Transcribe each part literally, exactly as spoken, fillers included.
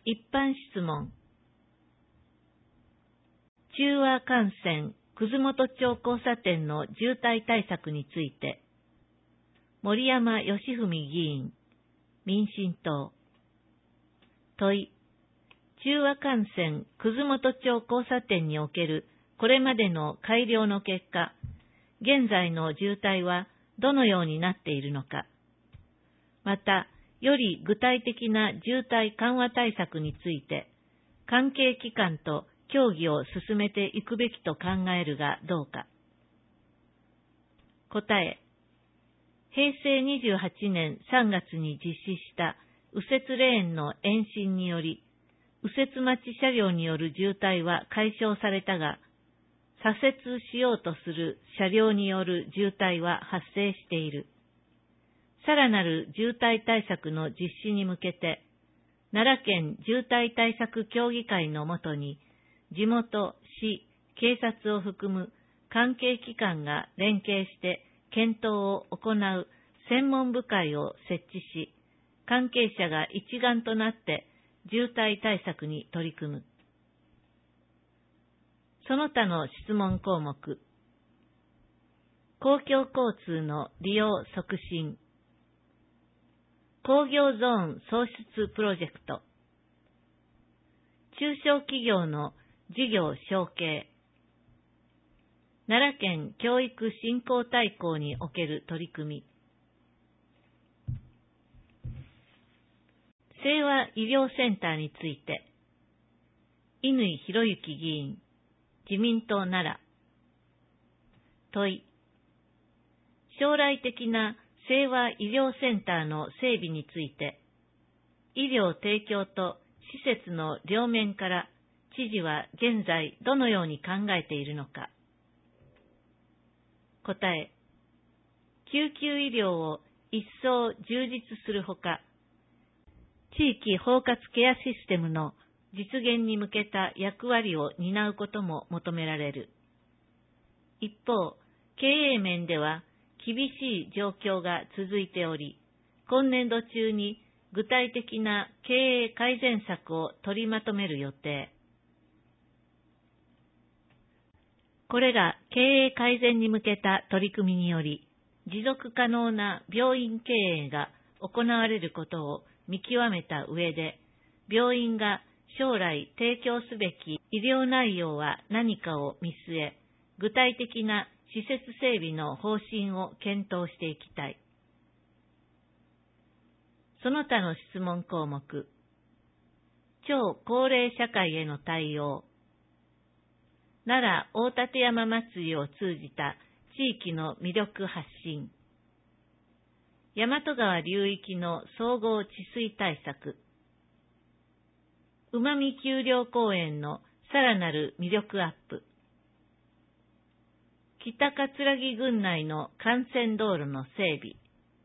一般質問。中和幹線葛本町交差点の渋滞対策について、森山義文議員、民進党。問い。中和幹線葛本町交差点におけるこれまでの改良の結果、現在の渋滞はどのようになっているのか。また、より具体的な渋滞緩和対策について、関係機関と協議を進めていくべきと考えるがどうか。答え。へいせいにじゅうはちねんさんがつに実施した右折レーンの延伸により、右折待ち車両による渋滞は解消されたが、左折しようとする車両による渋滞は発生している。さらなる渋滞対策の実施に向けて、奈良県渋滞対策協議会のもとに、地元、市、警察を含む関係機関が連携して検討を行う専門部会を設置し、関係者が一丸となって渋滞対策に取り組む。その他の質問項目。公共交通の利用促進。工業ゾーン創出プロジェクト。中小企業の事業承継。奈良県教育振興大綱における取り組み。清和医療センターについて、乾博之議員、自民党奈良。問い。将来的な清和医療センターの整備について、医療提供と施設の両面から知事は現在どのように考えているのか。答え。救急医療を一層充実するほか、地域包括ケアシステムの実現に向けた役割を担うことも求められる。一方、経営面では厳しい状況が続いており、今年度中に具体的な経営改善策を取りまとめる予定。これら経営改善に向けた取り組みにより、持続可能な病院経営が行われることを見極めた上で、病院が将来提供すべき医療内容は何かを見据え、具体的な施設整備の方針を検討していきたい。その他の質問項目。超高齢社会への対応。奈良大立山祭りを通じた地域の魅力発信。大和川流域の総合治水対策。うまみ丘陵公園のさらなる魅力アップ。北葛城郡内の幹線道路の整備。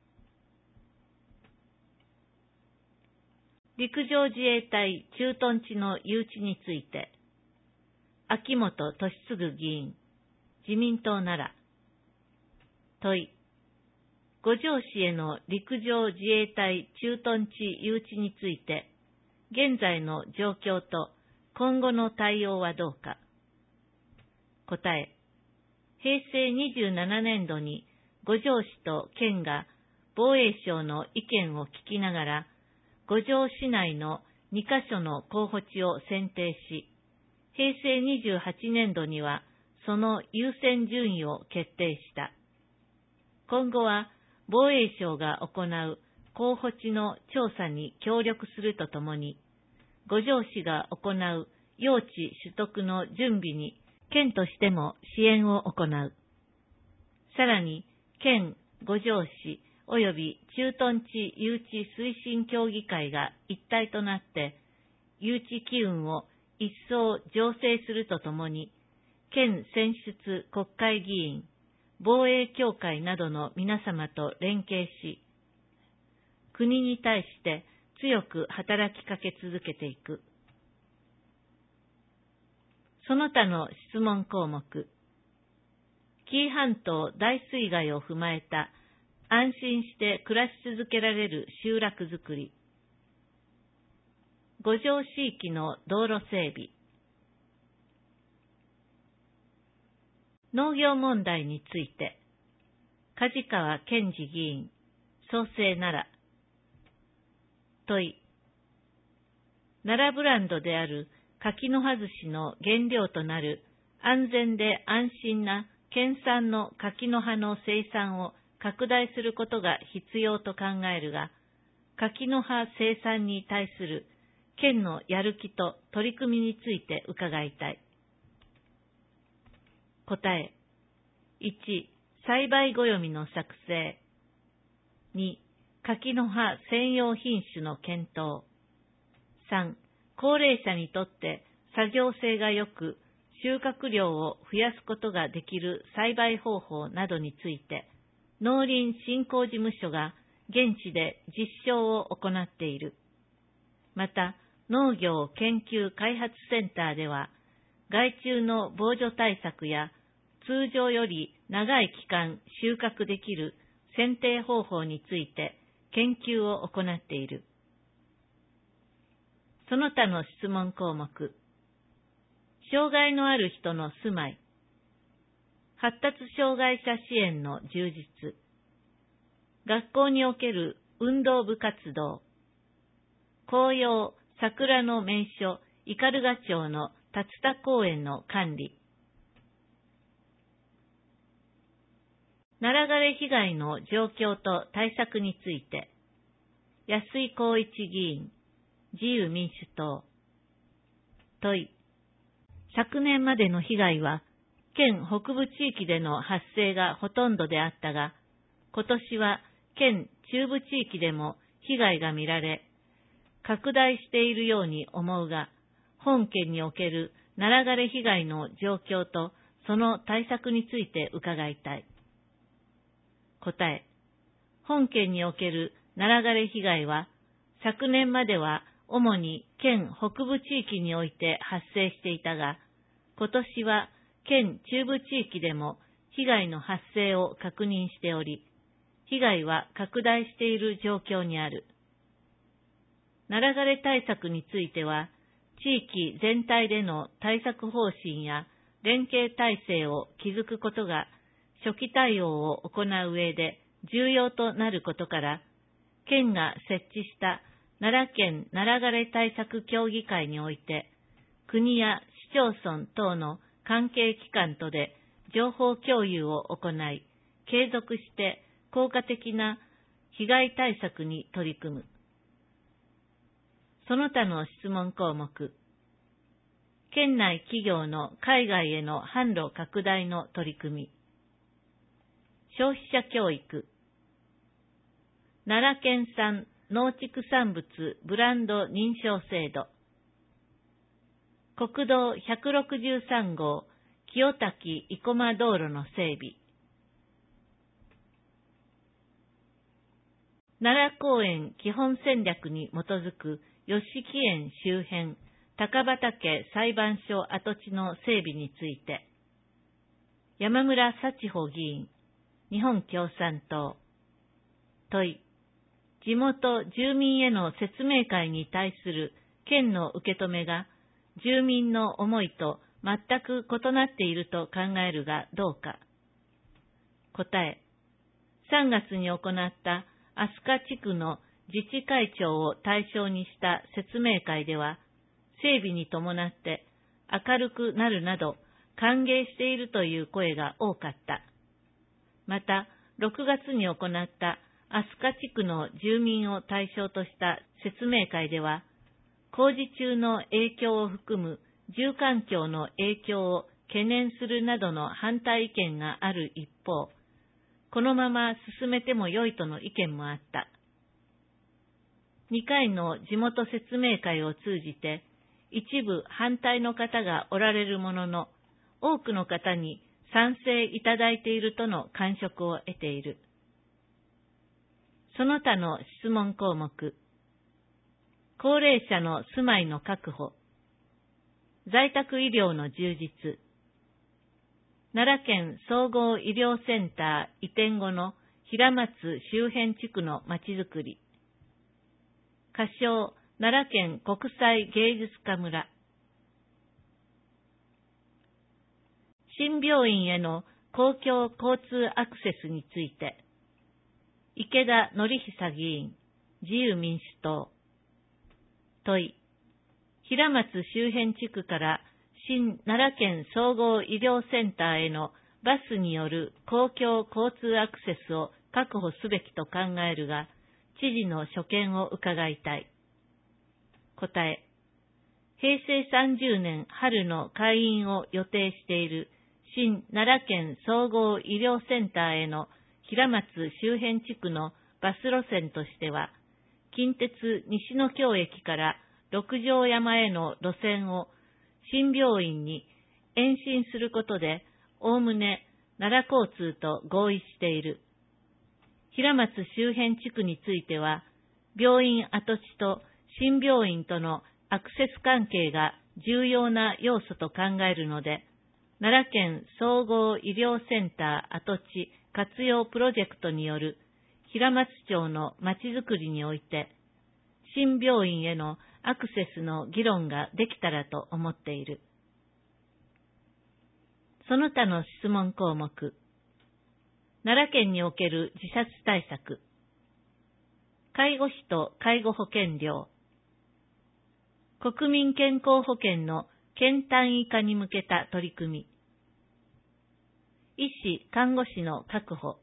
陸上自衛隊駐屯地の誘致について、秋元利嗣議員、自民党奈良。問い。五條市への陸上自衛隊駐屯地誘致について、現在の状況と今後の対応はどうか。答え。へいせいにじゅうななねんどに五条市と県が防衛省の意見を聞きながら、五条市内のにかしょの候補地を選定し、へいせいにじゅうはちねんどにはその優先順位を決定した。今後は防衛省が行う候補地の調査に協力するとともに、五条市が行う用地取得の準備に県としても支援を行う。さらに、県、五条市及び駐屯地誘致推進協議会が一体となって、誘致機運を一層醸成するとともに、県選出国会議員、防衛協会などの皆様と連携し、国に対して強く働きかけ続けていく。その他の質問項目。紀伊半島大水害を踏まえた安心して暮らし続けられる集落づくり。 五条市域の道路整備。農業問題について、梶川健二議員、創生奈良。問い。奈良ブランドである柿の葉寿司の原料となる安全で安心な県産の柿の葉の生産を拡大することが必要と考えるが、柿の葉生産に対する県のやる気と取り組みについて伺いたい。答え。いち、栽培暦の作成。に、柿の葉専用品種の検討。さん、高齢者にとって作業性が良く、収穫量を増やすことができる栽培方法などについて、農林振興事務所が現地で実証を行っている。また、農業研究開発センターでは、害虫の防除対策や通常より長い期間収穫できる剪定方法について研究を行っている。その他の質問項目。障害のある人の住まい。発達障害者支援の充実。学校における運動部活動。紅葉、桜の名所、斑鳩町の竜田公園の管理。ナラ枯れ被害の状況と対策について、安井浩一議員、自由民主党。問い。昨年までの被害は、県北部地域での発生がほとんどであったが、今年は県中部地域でも被害が見られ、拡大しているように思うが、本県におけるナラ枯れ被害の状況とその対策について伺いたい。答え。本県におけるナラ枯れ被害は、昨年までは主に県北部地域において発生していたが、今年は県中部地域でも被害の発生を確認しており、被害は拡大している状況にある。ナラ枯れ対策については、地域全体での対策方針や連携体制を築くことが初期対応を行う上で重要となることから、県が設置した奈良県ナラ枯れ対策協議会において、国や市町村等の関係機関とで情報共有を行い、継続して効果的な被害対策に取り組む。その他の質問項目。県内企業の海外への販路拡大の取り組み。消費者教育。奈良県産農畜産物ブランド認証制度。国道ひゃくろくじゅうさん号清滝生駒道路の整備。奈良公園基本戦略に基づく吉木園周辺高畑裁判所跡地の整備について、山村幸穂議員、日本共産党。問い。地元住民への説明会に対する県の受け止めが住民の思いと全く異なっていると考えるがどうか。答え。さんがつに行った飛鳥地区の自治会長を対象にした説明会では、整備に伴って明るくなるなど歓迎しているという声が多かった。また、ろくがつに行った飛鳥地区の住民を対象とした説明会では、工事中の影響を含む住環境の影響を懸念するなどの反対意見がある一方、このまま進めても良いとの意見もあった。にかいの地元説明会を通じて、一部反対の方がおられるものの、多くの方に賛成いただいているとの感触を得ている。その他の質問項目。高齢者の住まいの確保。在宅医療の充実。奈良県総合医療センター移転後の平松周辺地区のまちづくり。仮称奈良県国際芸術家村。新病院への公共交通アクセスについて、池田典久議員、自由民主党。問い、平松周辺地区から新奈良県総合医療センターへのバスによる公共交通アクセスを確保すべきと考えるが、知事の所見を伺いたい。答え、へいせいさんじゅうねん春の開院を予定している新奈良県総合医療センターへの平松周辺地区のバス路線としては、近鉄西野京駅から六条山への路線を新病院に延伸することで、おおむね奈良交通と合意している。平松周辺地区については、病院跡地と新病院とのアクセス関係が重要な要素と考えるので、奈良県総合医療センター跡地活用プロジェクトによる平松町のまちづくりにおいて、新病院へのアクセスの議論ができたらと思っている。その他の質問項目。奈良県における自殺対策。介護費と介護保険料。国民健康保険の県単位化に向けた取り組み。医師・看護師の確保。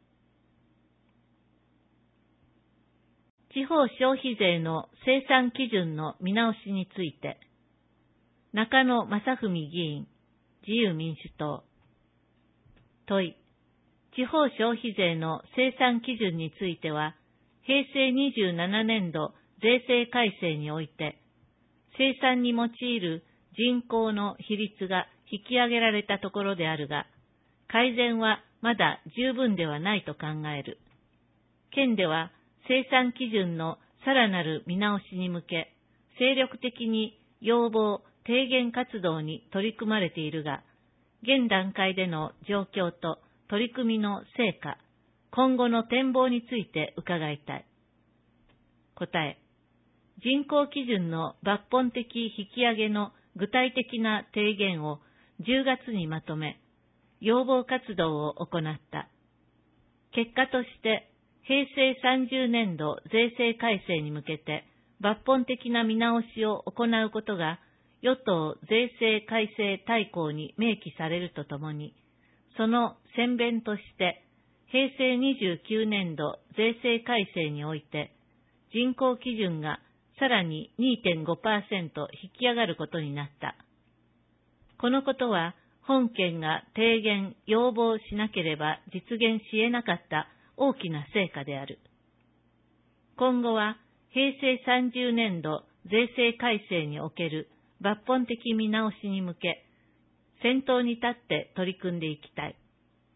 地方消費税の精算基準の見直しについて、中野正文議員、自由民主党。問い、地方消費税の精算基準については、へいせいにじゅうななねんど税制改正において、精算に用いる人口の比率が引き上げられたところであるが、改善はまだ十分ではないと考える。県では、精算基準のさらなる見直しに向け、精力的に要望、提言活動に取り組まれているが、現段階での状況と取り組みの成果、今後の展望について伺いたい。答え、人口基準の抜本的引き上げの具体的な提言をじゅうがつにまとめ、要望活動を行った。結果として、へいせいさんじゅうねんど税制改正に向けて抜本的な見直しを行うことが与党税制改正大綱に明記されるとともに、その先鞭としてへいせいにじゅうきゅうねんど税制改正において人口基準がさらに にてんごパーセント 引き上がることになった。このことは本県が提言・要望しなければ実現し得なかった大きな成果である。今後は、へいせいさんじゅうねんど税制改正における抜本的見直しに向け、先頭に立って取り組んでいきたい。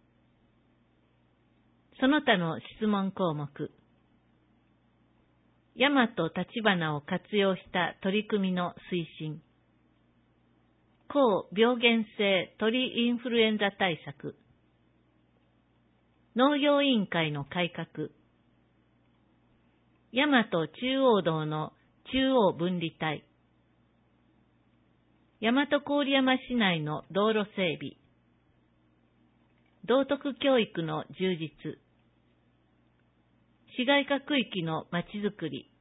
その他の質問項目。大和立花を活用した取り組みの推進。高病原性鳥インフルエンザ対策。農業委員会の改革。大和中央道の中央分離帯。大和郡山市内の道路整備。道徳教育の充実。市街化区域のまちづくり。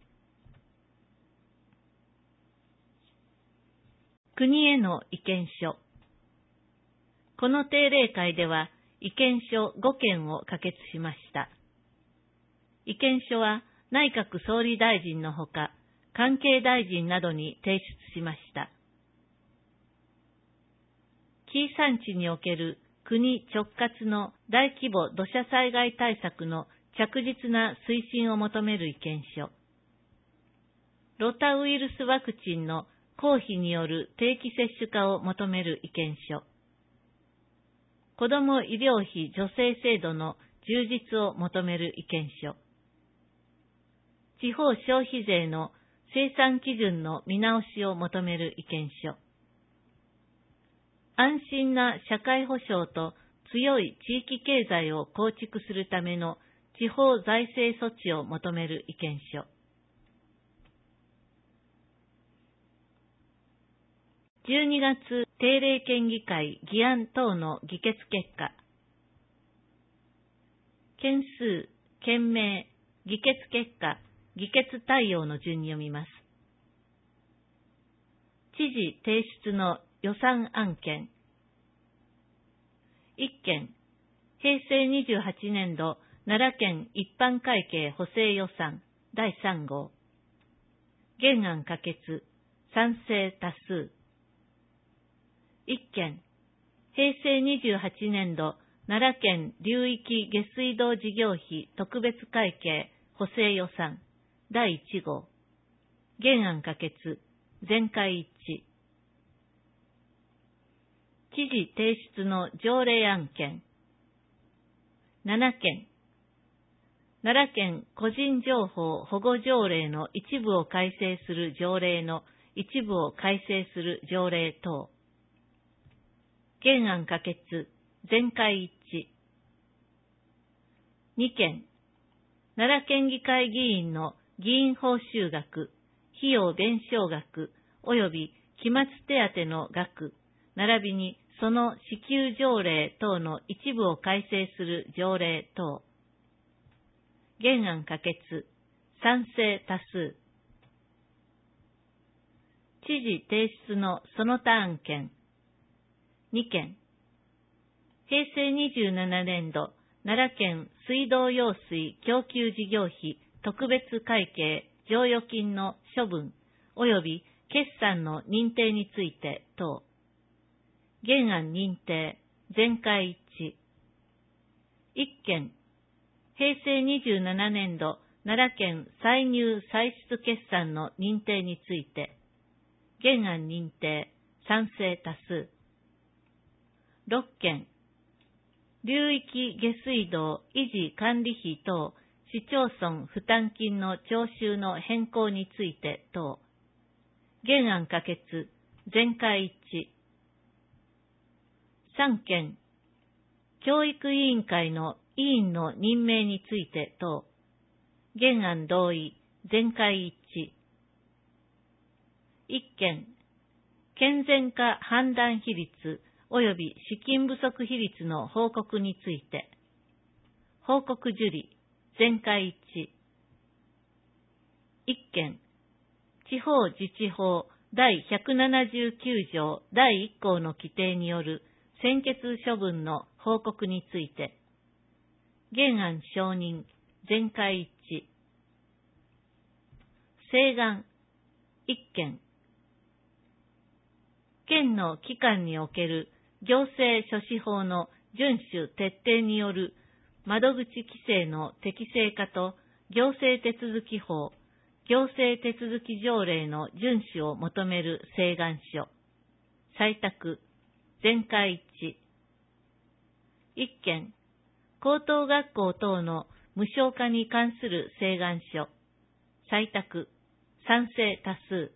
国への意見書。この定例会では、意見書ごけんを可決しました。意見書は内閣総理大臣のほか、関係大臣などに提出しました。紀伊山地における国直轄の大規模土砂災害対策の着実な推進を求める意見書。ロタウイルスワクチンの公費による定期接種化を求める意見書。子ども医療費助成制度の充実を求める意見書。地方消費税の精算基準の見直しを求める意見書。安心な社会保障と強い地域経済を構築するための地方財政措置を求める意見書。 じゅうにがつ定例県議会議案等の議決結果。件数、件名、議決結果、議決対応の順に読みます。知事提出の予算案件。いっけん、平成にじゅうはちねんど奈良県一般会計補正予算だいさん号。原案可決、賛成多数。いっけん、平成にじゅうはちねんど奈良県流域下水道事業費特別会計補正予算だいいち号。原案可決、全会一致。知事提出の条例案件。ななけん、奈良県個人情報保護条例の一部を改正する条例の一部を改正する条例等。原案可決、全会一致。にけん、奈良県議会議員の議員報酬額、費用弁償額及び期末手当の額、並びにその支給条例等の一部を改正する条例等。原案可決、賛成多数。知事提出のその他案件。にけん、平成にじゅうななねんど奈良県水道用水供給事業費特別会計剰余金の処分及び決算の認定について等。原案認定、全会一致。いっけん、平成にじゅうななねんど奈良県歳入歳出決算の認定について。原案認定、賛成多数。ろっけん、流域下水道維持管理費等市町村負担金の徴収の変更について等。原案可決、全会一致。さんけん、教育委員会の委員の任命について等。原案同意、全会一致。いっけん、健全化判断比率及び資金不足比率の報告について。報告受理、全会一致。いっけん、地方自治法だいひゃくななじゅうきゅう条だいいっ項の規定による専決処分の報告について。原案承認、全会一致。請願、いっけん、県の機関における行政書士法の遵守徹底による窓口規制の適正化と行政手続法、行政手続条例の遵守を求める請願書。採択、全会一致。いっけん、高等学校等の無償化に関する請願書。採択、賛成多数。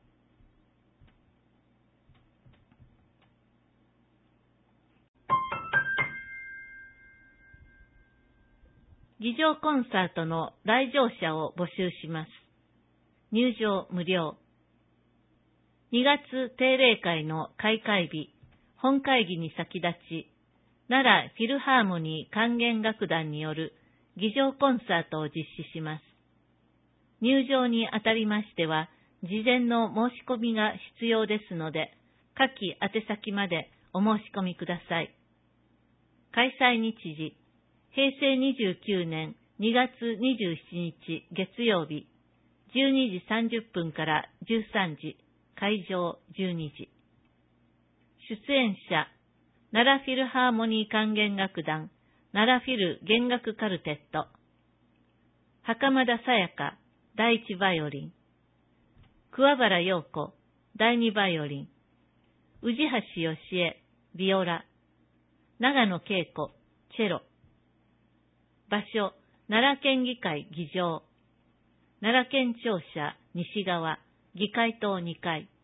議場コンサートの来場者を募集します。入場無料。にがつ定例会の開会日、本会議に先立ち、奈良フィルハーモニー管弦楽団による議場コンサートを実施します。入場にあたりましては、事前の申し込みが必要ですので、下記宛先までお申し込みください。開催日時、平成にじゅうきゅうねんにがつにじゅうしちにち月曜日、じゅうにじさんじゅっぷんからじゅうさんじ、会場じゅうにじ。出演者、奈良フィルハーモニー管弦楽団、奈良フィル弦楽カルテット、袴田沙耶香、だいいちバイオリン、桑原陽子、だいにバイオリン、宇治橋よしえ、ビオラ、長野恵子、チェロ。場所、奈良県議会議場。奈良県庁舎西側、議会棟にかい。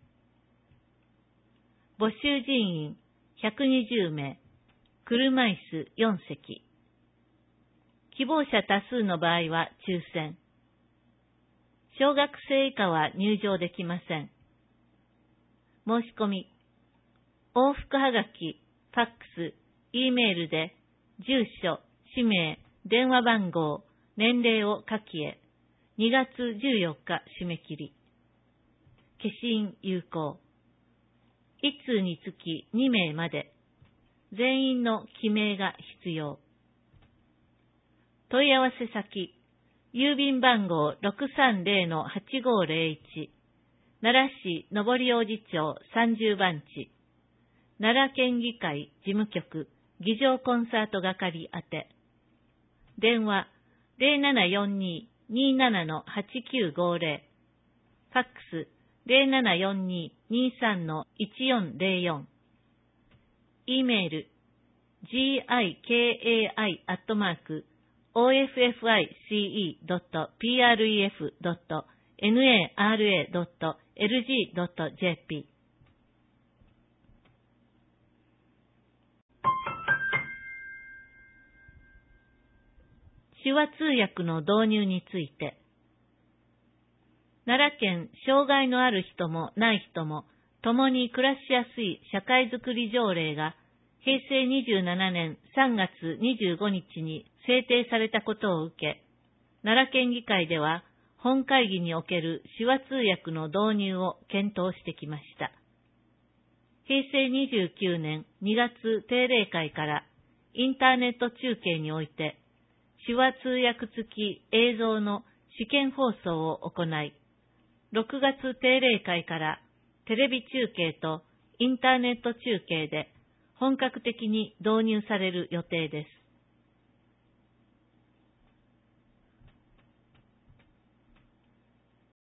募集人員ひゃくにじゅうめい、車椅子よんせき。希望者多数の場合は抽選。小学生以下は入場できません。申し込み往復はがき、ファックス、Eメールで、住所、氏名、電話番号、年齢を書きへ、にがつじゅうよっか締め切り。消印有効。いっ通につきにめいまで。全員の記名が必要。問い合わせ先、郵便番号 ろくさんぜろのはちごぜろいち、奈良市上り王子町さんじゅうばんち、奈良県議会事務局議場コンサート係宛て。電話ゼロななよんに にーなな はちきゅうごぜろ、ファックスゼロななよんに にーさん いちよんぜろよん、Eメール ギカイ アットマーク オーエフエフアイシーイードットプレフドットナラドットエルジードットジェーピー。手話通訳の導入について。奈良県障害のある人もない人も共に暮らしやすい社会づくり条例がへいせいにじゅうななねんさんがつにじゅうごにちに制定されたことを受け、奈良県議会では本会議における手話通訳の導入を検討してきました。へいせいにじゅうきゅうねんにがつ定例会からインターネット中継において手話通訳付き映像の試験放送を行い、ろくがつ定例会からテレビ中継とインターネット中継で本格的に導入される予定です。